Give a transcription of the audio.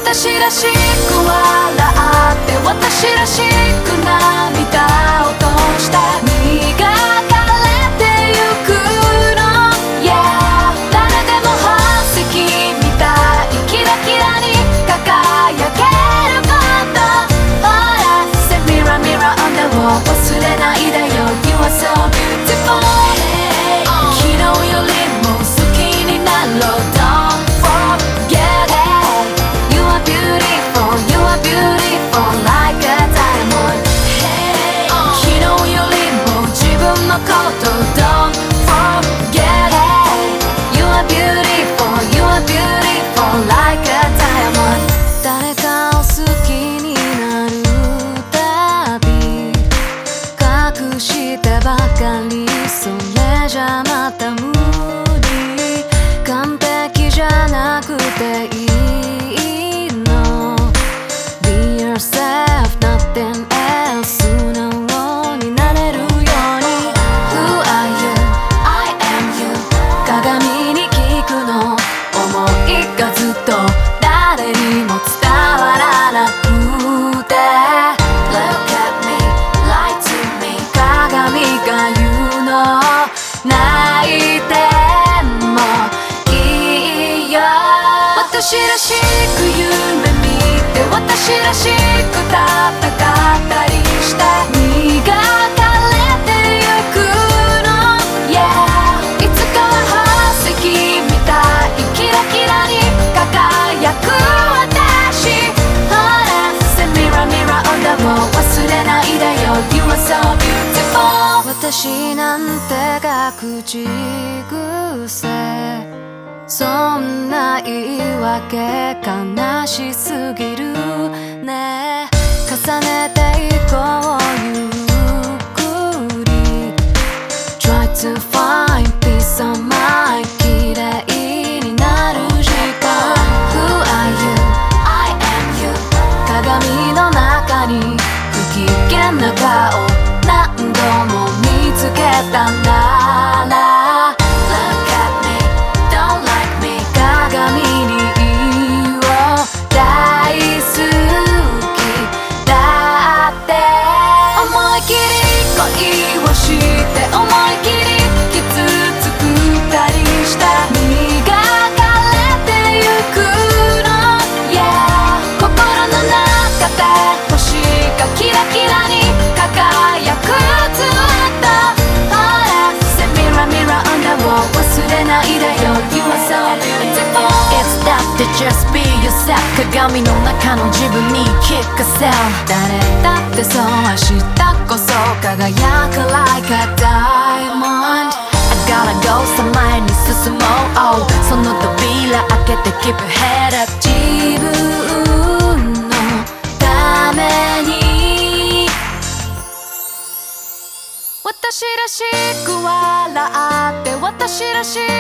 私らしく笑って私らしく涙を落として磨かれてゆくの Yeah 誰でも宝石みたいキラキラに輝けることほら Say mirror mirror on the wall 忘れないでよ You are so beautiful、昨日よりも好きになろう Don't forget it You are beautiful You are beautiful like a diamond、昨日よりも自分のこと Don't forget it You are beautiful You are beautiful like a diamond 誰かを好きになるたび隠してばかりそれじゃまた無理完璧じゃなくていいの Be yourself nothing else 素直になれるように Who are you? I am you 鏡に聞くの思いがずっと誰にも伝わらなくて Look at me, lie to me 鏡が言うの泣いてもいいよ私らしく夢見て私らしく戦ったりして磨かれてゆくの Yeah いつかは宝石みたいキラキラに輝く私ほら Say mirror mirror on the wall 忘れないでよ You are so beautiful 私なんてが口癖そんな言い訳悲しすぎるね重ねていこうゆっくり Try to find peace of mind 綺麗になる時間 Who are you? I am you 鏡の中に不機嫌な顔何度も見つけたなら Look at me, don't like me 鏡に言おう大好きだって思い切り恋をして思い切り傷つくたりして磨かれてゆくの Yeah 心の中で星がキラキラに輝くずっとほら Say mirror mirror on the wall 忘れないでよ You are so beautiful It's that to just be yourself 鏡の中の自分に聞かせる誰だってそう明日こそ輝く like a diamond I gotta go さあ前に進もう、oh、その扉開けて keep your head up 自分のために私らしく笑って私らし